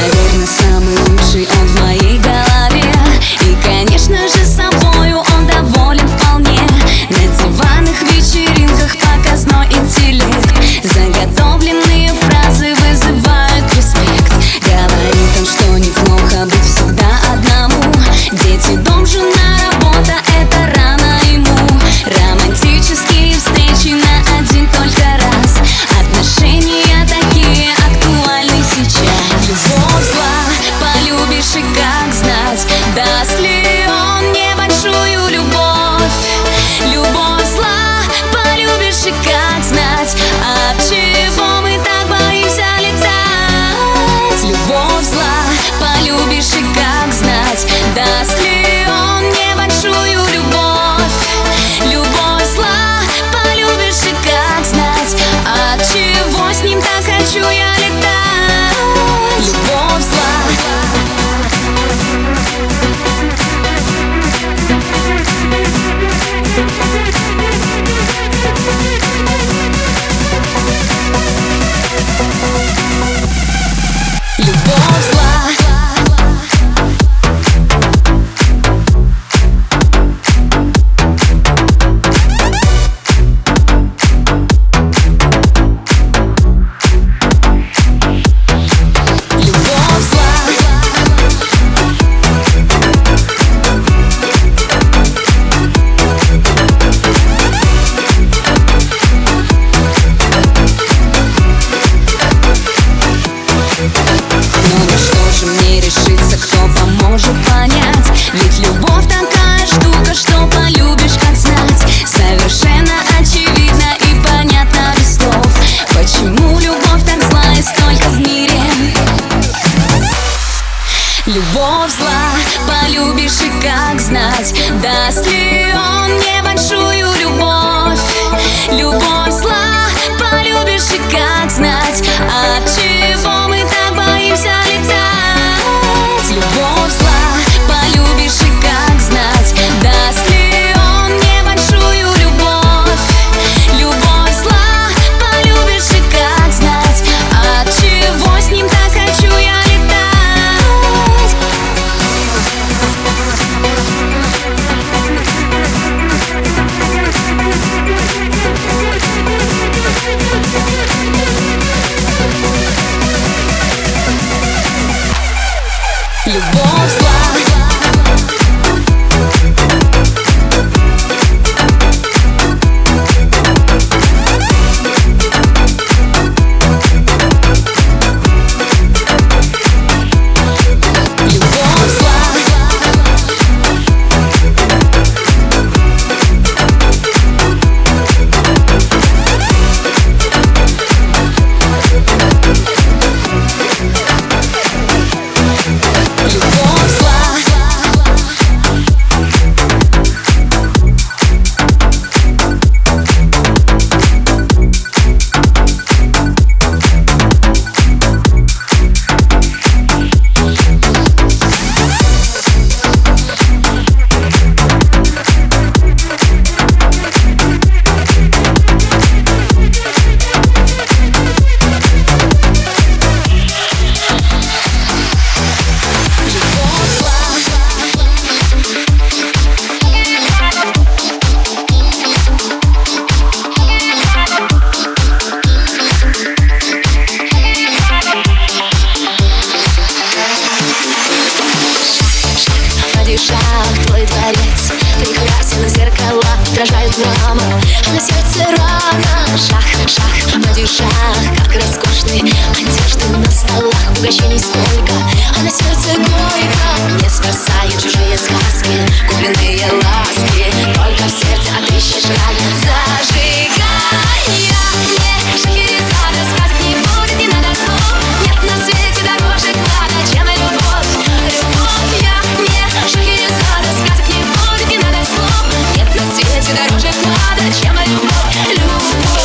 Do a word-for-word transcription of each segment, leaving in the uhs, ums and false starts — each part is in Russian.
наверное, самый лучший он в моей голове. И, конечно же, собою он доволен вполне. На диванных вечеринках показной интеллект. Заготовленные фразы вызывают респект. Говорит он, что неплохо быть всегда одному. Дети, дом, жена, работа — это рано ему. Романтические встречи на один только раз. Отношения такие актуальны сейчас. Любовь зла, полюбишь и как знать, даст ли он небольшую любовь. Любовь зла, полюбишь и как знать, от чего мы так боимся летать. Любовь зла, полюбишь и как знать, даст ли он небольшую любовь. Любовь зла, полюбишь и как знать, от чего с ним так хочу я летать. Любовь зла. Любовь зла. Кто поможет понять? Ведь любовь такая штука, что полюбишь как знать. Совершенно очевидно и понятно без слов, почему любовь так зла и столько в мире. Любовь зла, полюбишь и как знать, даст ли он небольшую любовь. Любовь зла, полюбишь и как знать, от чего мы так боимся летать. Любовь зла, полюбишь и как знать, даст ли он небольшую любовь. Любовь зла, полюбишь и как знать, от чего с ним так хочу я летать. Любовь зла. Твой дворец прекрасен, зеркала отражают мрамор, а на сердце рана. Шах, шах, падишах, как роскошный, одежды на столах, угощений сколько, а на сердце горько. Не спасают чужие сказки, купленные ласки, только в сердце отыщешь рай. Зажигай, я не Шахерезада, сказок не будет, не надо слов. Нет на свете дороже клада, чем любовь. Любовь, я не Шахерезада, сказок не будет, не надо слов. Нет на свете дороже клада, чем любовь. Любовь.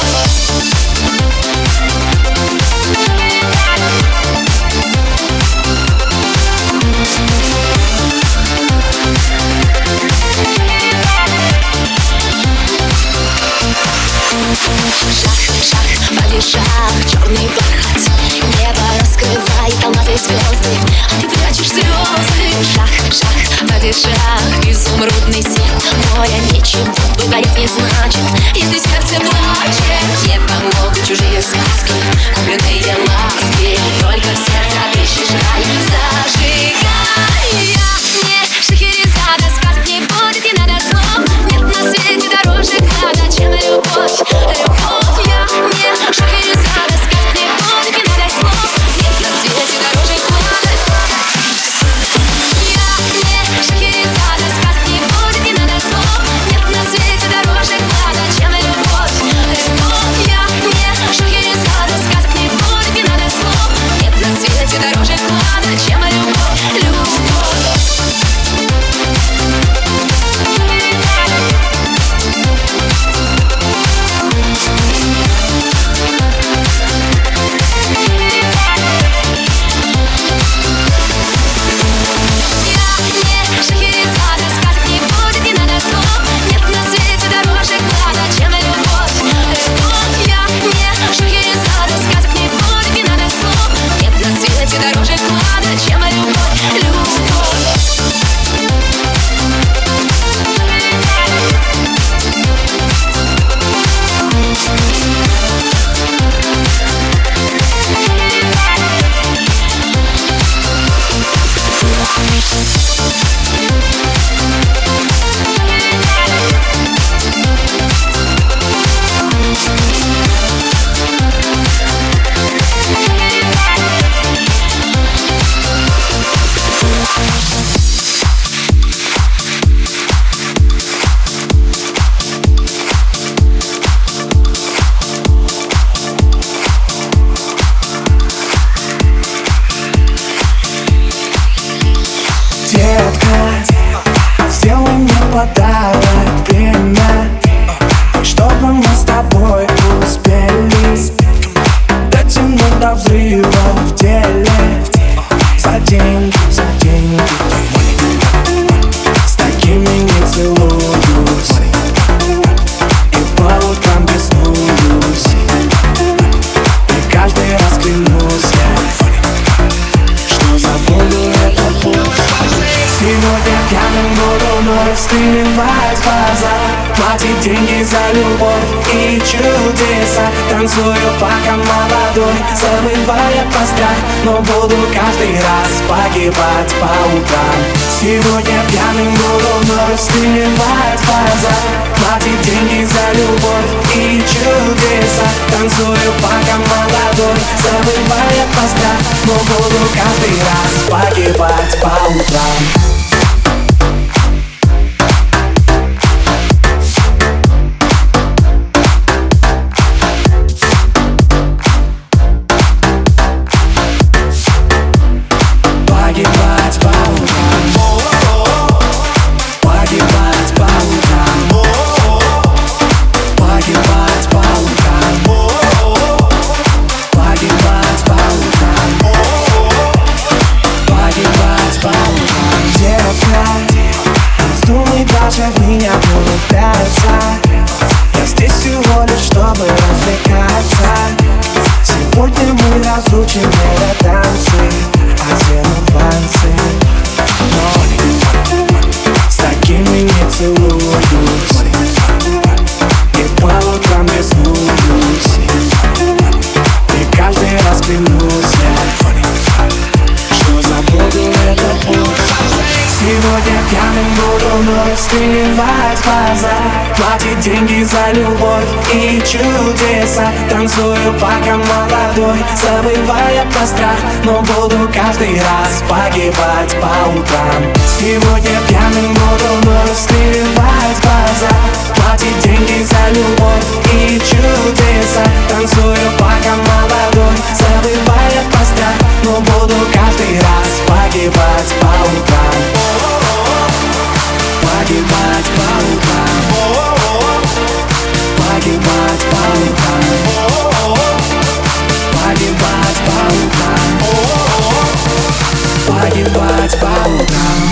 звезды, а ты прячешь слезы. Шах, шах, падишь, изумрудный свет. Море ничего говорить не значит, если сердце плачет. Не помогут чужие сказки, купленные ласки. Только в сердце отыщешь рай, зажигай. Я не Шахерезада, сказок не будет, и надо слов. Нет на свете дороже клада, чем любовь, любовь. Я не Шахерезада, сказок не будет, и надо слов. Нет на свете дороже клада. Я не Шахерезада, сказок не будет, и надо слов. Нет на свете дороже клада, чем любовь, любовь. Я не Шахерезада, сказок не будет, и надо слов. Нет на свете дороже клада, чем любовь, любовь. Дороже клада, чем любовь, любовь. Сделай мне подарок, время, чтобы мы с тобой успели дотянуть до взрыва в теле. За деньги, за деньги, с такими не целуюсь, и по утрам беснуюсь, и каждый раз клянусь я, что забуду этот путь. Сегодня пьяным буду вновь стылевать глаза, платить деньги за любовь и чудеса. Танцую пока молодой, забывая про страх, но буду каждый раз погибать по утрам. Сегодня пьяным буду вновь стылевать глаза, платить деньги за любовь и чудеса. Танцую пока молодой, забывая про страх, но буду каждый раз погибать по утрам. Погибать по утрам, погибать по утрам, погибать по утрам, погибать по утрам, погибать по утрам. Девушка, вздумай даже в меня влюбляться. Я здесь всего лишь, чтобы развлекаться. Сегодня мы разучим это танцы, одену панцы, но с такими не целуюсь, и по утрам беснуюсь, и каждый раз клянусь я, что забуду этот путь. Сегодня пьяным буду вновь стылевать глаза, платить деньги за любовь и чудеса. Танцую пока молодой, забывая про страх, но буду каждый раз погибать по утрам. Сегодня пьяным буду вновь стылевать глаза, платить деньги за любовь и чудеса. Танцую пока молодой, забывая про страх, но буду каждый раз погибать по утрам. Погибать по утрам, погибать по утрам, погибать по утрам, погибать по утрам.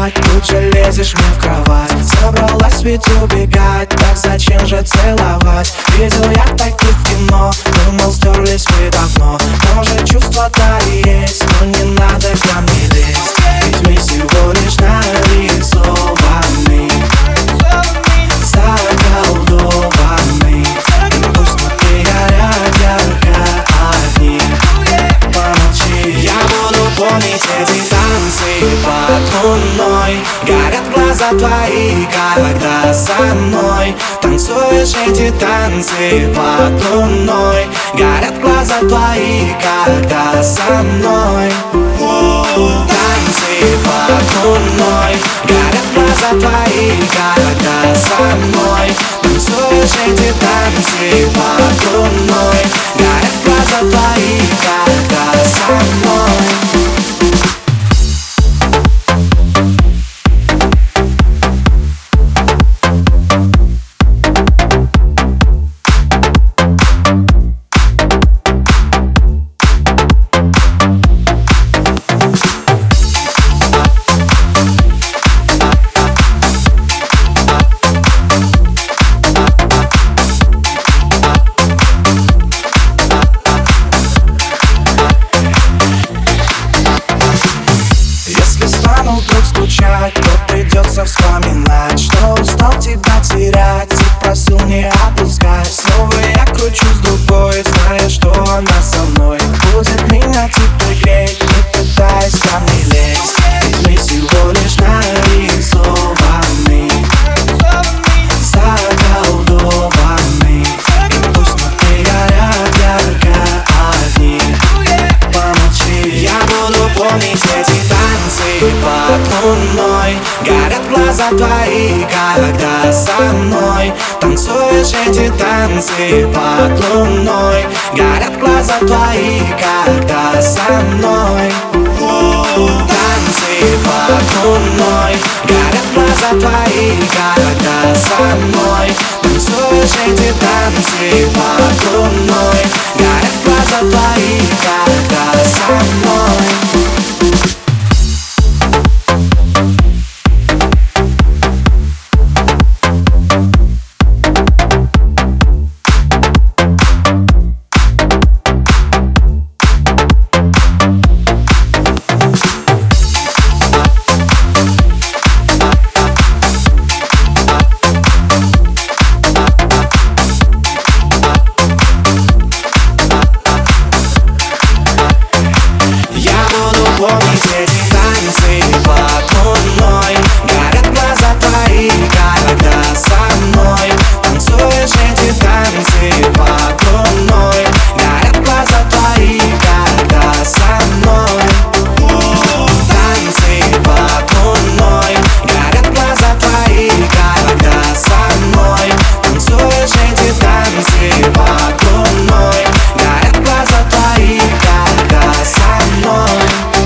скучать, тут же лезешь мне в кровать. Собралась ведь убегать, так зачем же целовать? Видел я таких в кино, думал стерлись вы давно. Может чувства-то и есть, но не надо ко мне лезть. Ведь мы всего лишь нарисованы, заколдованы. Пусть внутри горят ярко огни. Помолчи, я буду помнить эти танцы под луной. Горят глаза твои, когда со мной танцуешь эти танцы под луной. Горят глаза твои, когда со мной танцы под луной. Горят глаза твои, когда со мной танцуешь эти танцы под луной. Горят глаза твои, когда со мной. То придется вспоминать, что устал тебя терять и просил не отпускать. Снова я кручусь другой, зная, что она со мной будет меня теперь греть, не пытаясь ко мне лезть. Ведь мы всего лишь нарисованы, заколдованы. Пусть внутри горят ярко огни. Помолчи, я буду помнить эти танцы под луной. Горят глаза твои, когда со мной танцуешь эти танцы под луной. Горят глаза твои, когда со мной танцы под луной. Горят глаза твои, когда со мной танцуешь эти танцы под луной. Горят глаза твои, когда со мной. Помнить эти танцы под луной. Горят глаза твои, когда со мной танцуешь эти танцы под луной. Горят глаза твои, когда со мной танцы под луной. Горят глаза твои, когда со мной танцуешь эти танцы под луной. Горят глаза твои, когда со мной.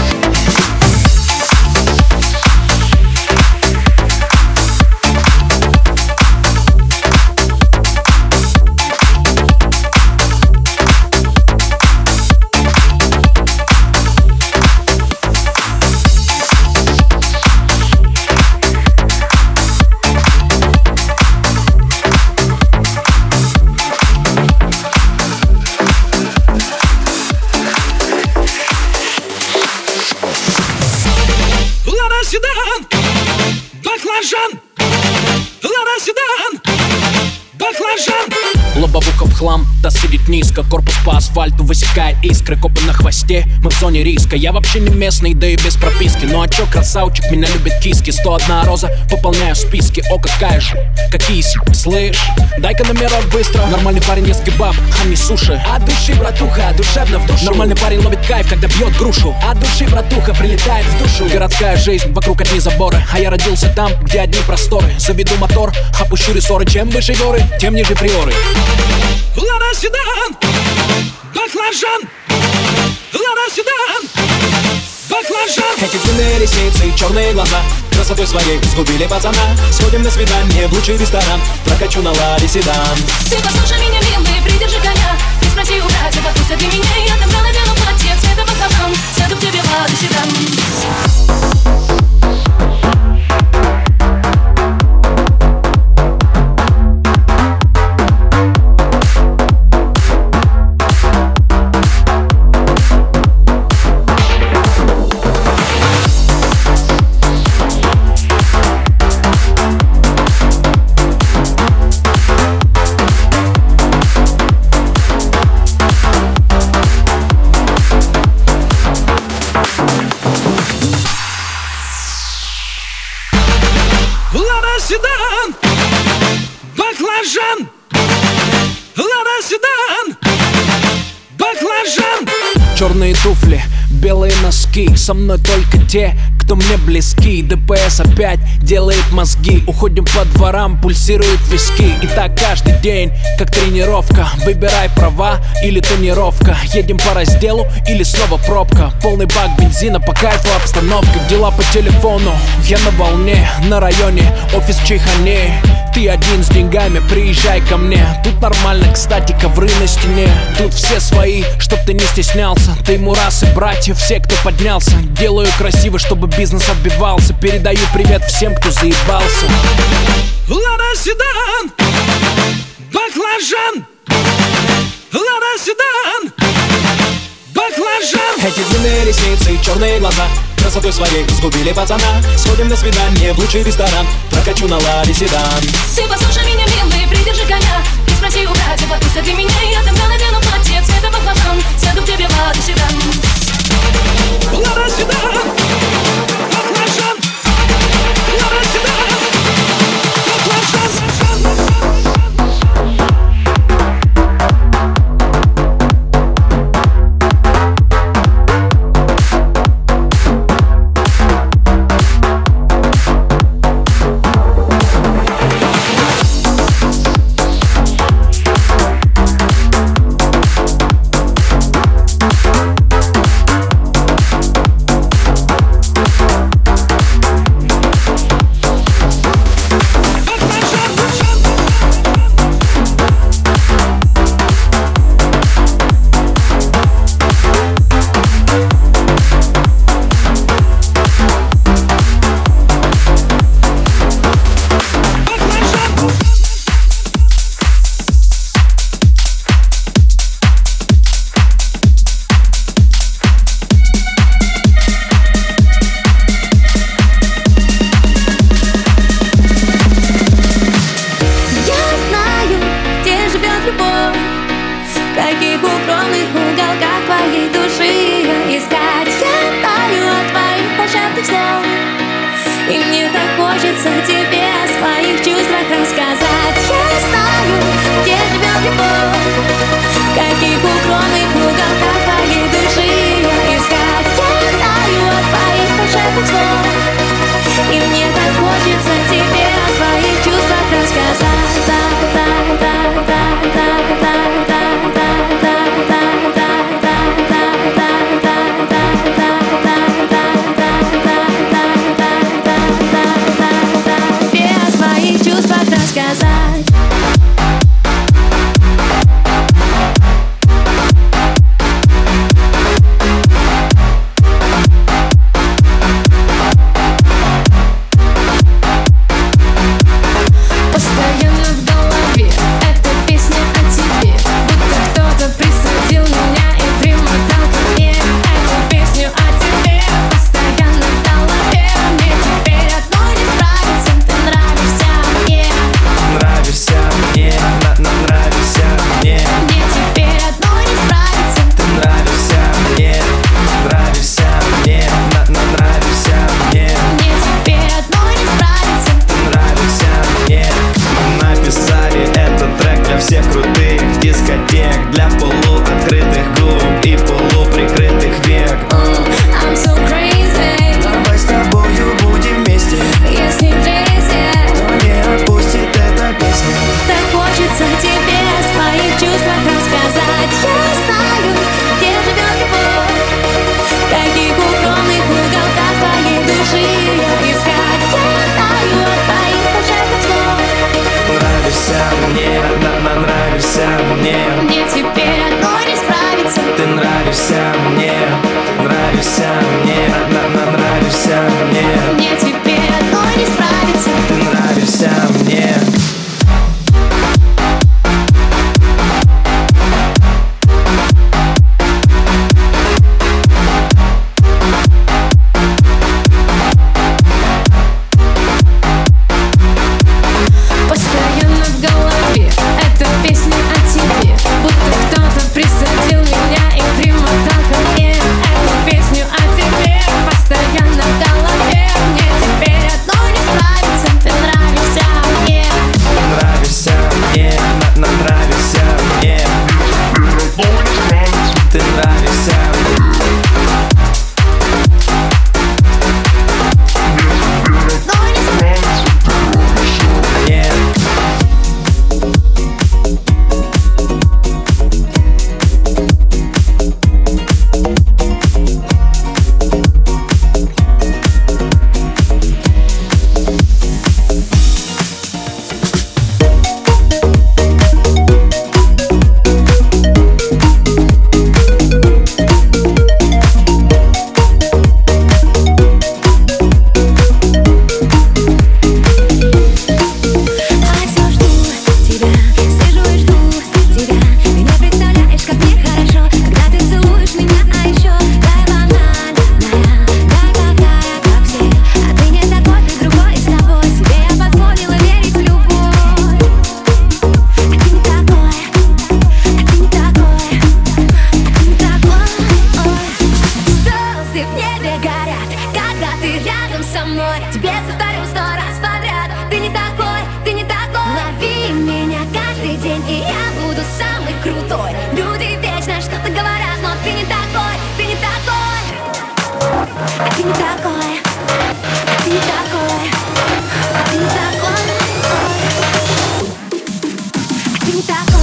Баклажан, Лада Седан, баклажан. Лобовуха в хлам, да сидит низко. Корпус по асфальту высекает искры. Копы на хвосте, мы в зоне риска. Я вообще не местный, да и без прописки. Ну а чё, красавчик, меня любит киски. Сто одна роза, пополняю списки. О, какая же, какие си, слышь. Дай-ка номерок быстро. Нормальный парень ест кебаб, а не суши. От души, братуха, душевно в душу. Нормальный парень ловит кайф, когда бьет грушу. От души, братуха, прилетает в душу. Городская жизнь, вокруг одни заборы. А я родился там, где одни просторы. Заведу мотор, опущу рессоры. Чем выше горы, тем ниже приоры. Лада Седан, баклажан, Лада Седан, баклажан. Эти длинные ресницы, черные глаза красотой своей сгубили пацана. Сходим на свидание в лучший ресторан. Прокачу на Ладе Седан. Ты послушай меня, милый, придержи коня. И спроси у братьев, отпустят ли меня. Я там на белом платье, цвета баклажан. Сяду к тебе в Ладе Седан. туфли, белые носки. Со мной только те, кто мне близки. ДПС опять делает мозги. Уходим по дворам, пульсируют виски. И так каждый день, как тренировка. Выбирай права или тонировка. Едем по разделу или снова пробка. Полный бак бензина, по кайфу обстановка. Дела по телефону, я на волне. На районе, офис в Чайхане. Ты один с деньгами, приезжай ко мне. Тут нормально, кстати, ковры на стене. Тут все свои, чтоб ты не стеснялся. Ты Мурас и братья, все, кто поднялся. Делаю красиво, чтобы бизнес отбивался. Передаю привет всем, кто заебался. Лада седан, баклажан. Лада седан, баклажан. Эти длинные ресницы и черные глаза красотой своей сгубили пацана. Сходим на свидание в лучший ресторан. Прокачу на Ладе седан. Ты послушай меня, милый, придержи коня. Ты спроси у братьев, отпустят ли меня. Я тогда надену платье цвета баклажан. Сяду к тебе в Ладу седан. Лада седан, баклажан. Лада седан, баклажан. В каких укромных уголках твоей души искать? Я таю от твоих волшебных слов, и мне так хочется тебе о своих чувствах рассказать. Я знаю, где живет любовь, в каких укромных уголках твоей души искать. Я таю от твоих волшебных слов, и мне так хочется тебе о своих чувствах рассказать. мной. Тебе повторю сто раз подряд. Ты не такой, ты не такой. Лови меня каждый день, и я буду самый крутой. Люди вечно что-то говорят, но ты не такой, ты не такой. Ты не такой, ты не такой, ты не такой, ты не такой.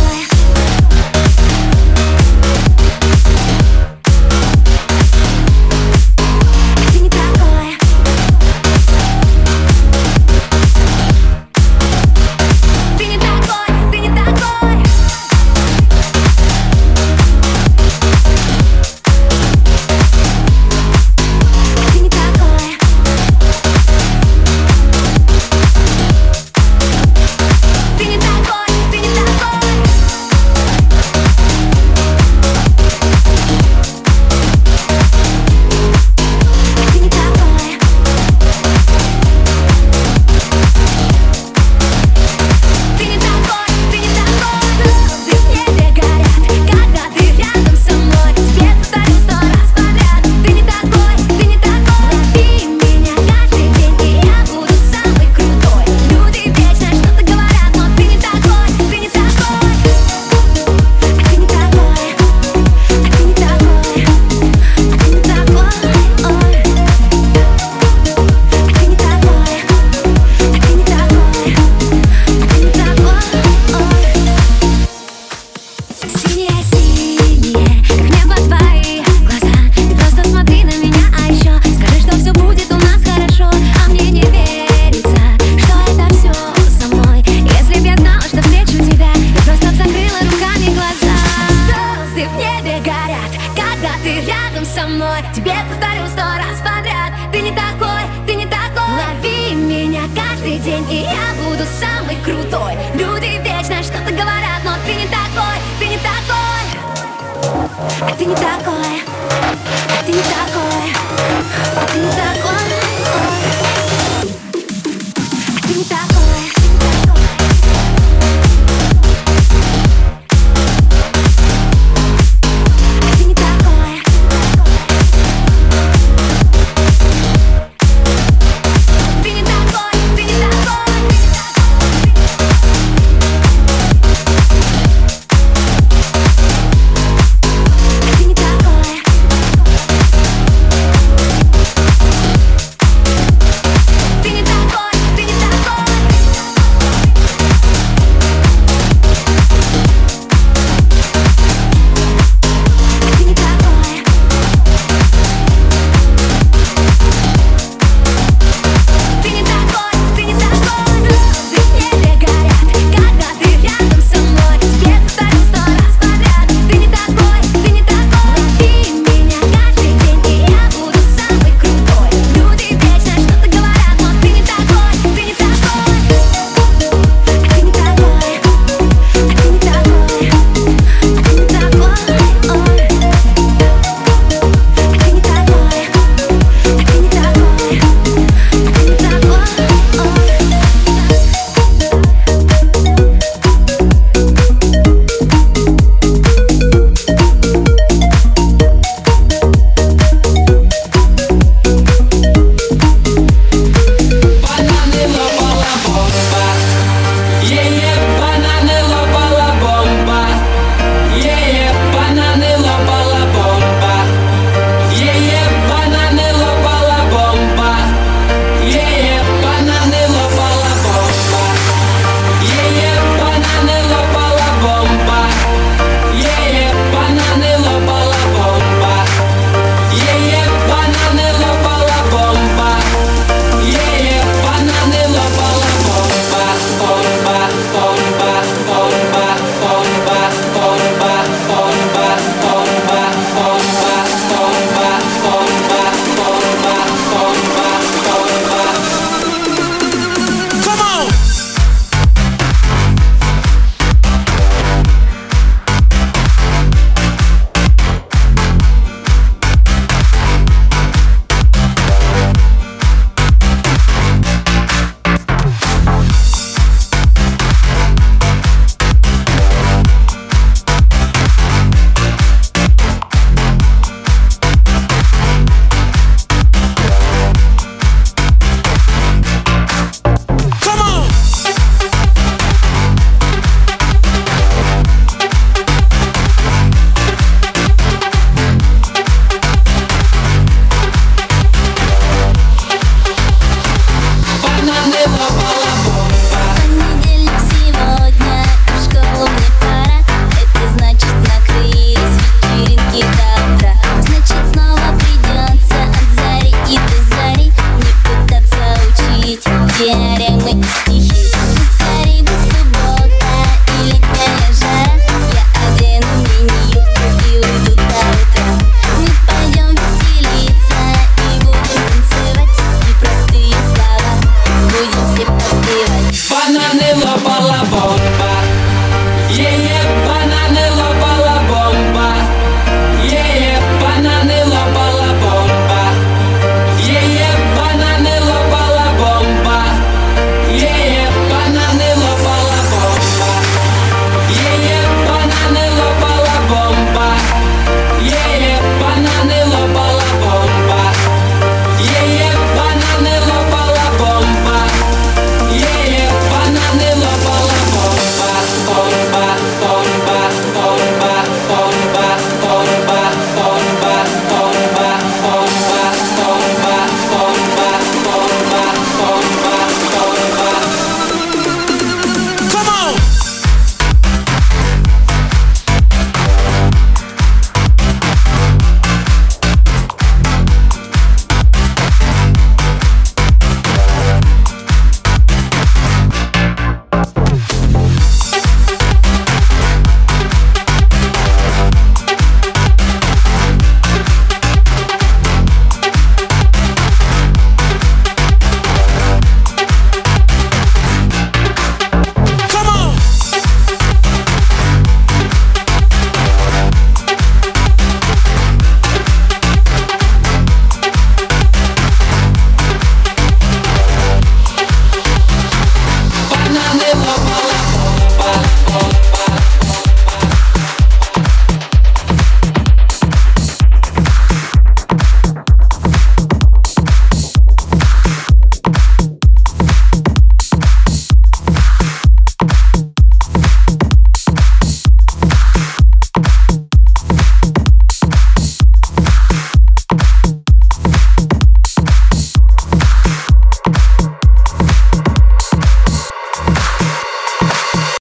Со мной. Тебе повторю сто раз подряд. Ты не такой, ты не такой. Лови меня каждый день, и я буду самый крутой. Люди вечно что-то говорят, но ты не такой, ты не такой. Ты не такой, ты не такой.